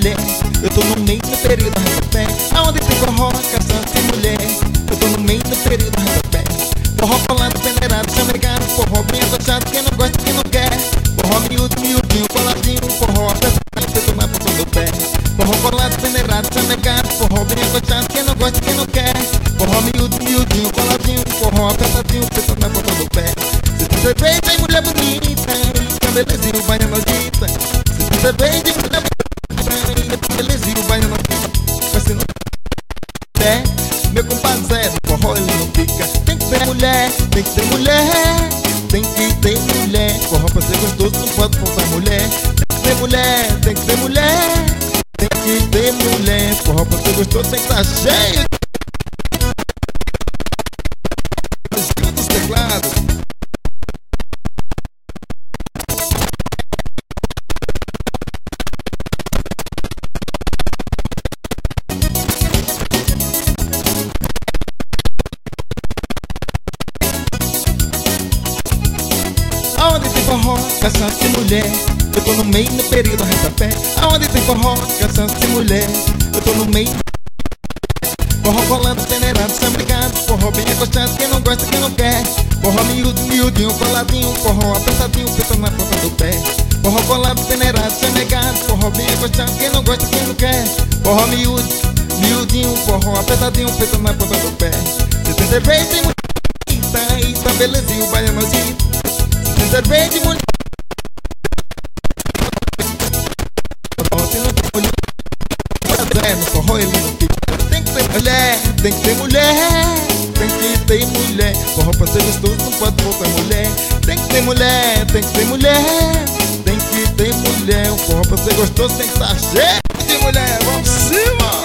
mulher. Eu tô no meio do período arrepé, aonde tem forró, caçante e mulher. Eu tô no meio do período arrepé. Forró colado, peneirado, chamegado, forró bem abaixado, quem não gosta, quem não quer. Forró miúdo, miudinho, coladinho, forró apertadinho, feito na ponta do pé. Forró colado, peneirado, chamegado, forró bem abaixado, quem não gosta, quem não quer. Forró miúdo, miudinho, coladinho, forró apertadinho, feito na ponta do pé. Se você vê, tem mulher bonita, e belezinho, baiano agita. Se você vê, tem mulher bonita, belezinho, baiano agita. Mas se não é, meu compadre Zé do forró ele não fica. Tem que ter mulher, tem que ter mulher, tem que ter mulher. Forró pra ser gostoso não pode faltar mulher. Tem que ter mulher, tem que ter mulher, tem que ter mulher. Forró pra ser gostoso tem que estar cheio dos teclados. Aonde tem forró, caçante e mulher. Eu tô no meio do período arrepé. Aonde tem forró, caçante e mulher. Eu tô no meio. Forró colando, peneirado, chambricado, forró bem acostado, quem não gosta, quem não quer. Forró miúdo, miudinho, coladinho, forró apertadinho, feito na ponta do pé. Forró colado, peneirado, chambricado, forró bem acostado, quem não gosta, quem não quer. Forró miúdo, miudinho, forró apertadinho, feito na ponta do pé. Se tem cerveja, tem mulher, e tá belezinho, baiano agita. Cerveja de mulher. No forró ele não fica. Tem que ter mulher, tem que ter mulher, tem que ter mulher. Forró pra ser gostoso não pode faltar mulher. Tem que ter mulher, tem que ter mulher, tem que ter mulher. O forró pra ser gostoso tem que estar cheio de mulher. Vamos cima!